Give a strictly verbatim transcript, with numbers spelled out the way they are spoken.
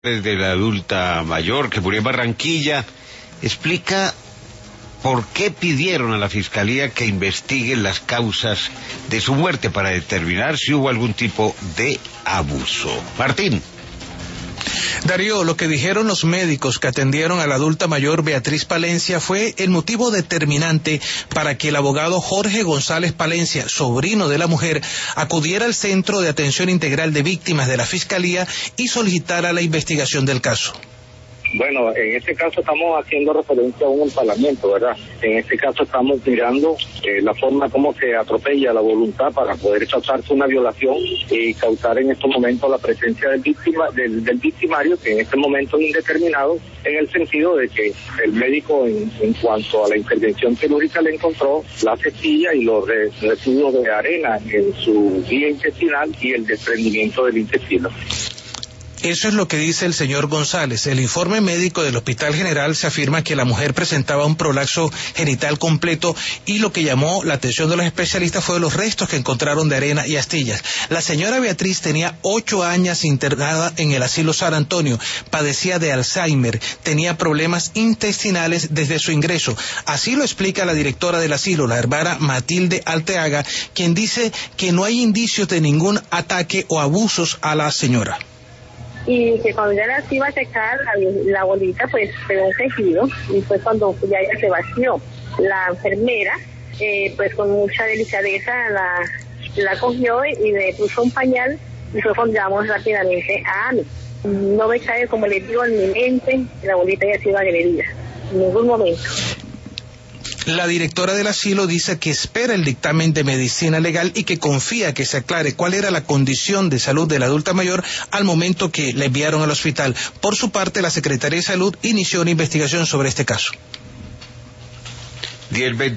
de la adulta mayor que murió en Barranquilla, explica por qué pidieron a la Fiscalía que investiguen las causas de su muerte para determinar si hubo algún tipo de abuso. Martín. Darío, lo que dijeron los médicos que atendieron a la adulta mayor Beatriz Palencia fue el motivo determinante para que el abogado Jorge González Palencia, sobrino de la mujer, acudiera al Centro de Atención Integral de Víctimas de la Fiscalía y solicitara la investigación del caso. Bueno, en este caso estamos haciendo referencia a un empalamiento, ¿verdad? En este caso estamos mirando eh, la forma como se atropella la voluntad para poder causarse una violación y causar en estos momentos la presencia del víctima, del, del victimario, que en este momento es indeterminado, en el sentido de que el médico en, en cuanto a la intervención quirúrgica le encontró la cestilla y los residuos de arena en su vía intestinal y el desprendimiento del intestino. Eso es lo que dice el señor González. El informe médico del Hospital General se afirma que la mujer presentaba un prolapso genital completo y lo que llamó la atención de los especialistas fue los restos que encontraron de arena y astillas. La señora Beatriz tenía ocho años internada en el asilo San Antonio, padecía de Alzheimer, tenía problemas intestinales desde su ingreso. Así lo explica la directora del asilo, la hermana Matilde Alteaga, quien dice que no hay indicios de ningún ataque o abusos a la señora. Y que cuando ya las iba a checar la, la bolita pues pegó un tejido y fue cuando ya ella se vació. La enfermera eh, pues con mucha delicadeza la, la cogió y le puso un pañal y fue cuando llamamos rápidamente a AMI. No me cae, como les digo, en mi mente la bolita ya ha sido agredida en ningún momento. La directora del asilo dice que espera el dictamen de medicina legal y que confía que se aclare cuál era la condición de salud de la adulta mayor al momento que la enviaron al hospital. Por su parte, la Secretaría de Salud inició una investigación sobre este caso.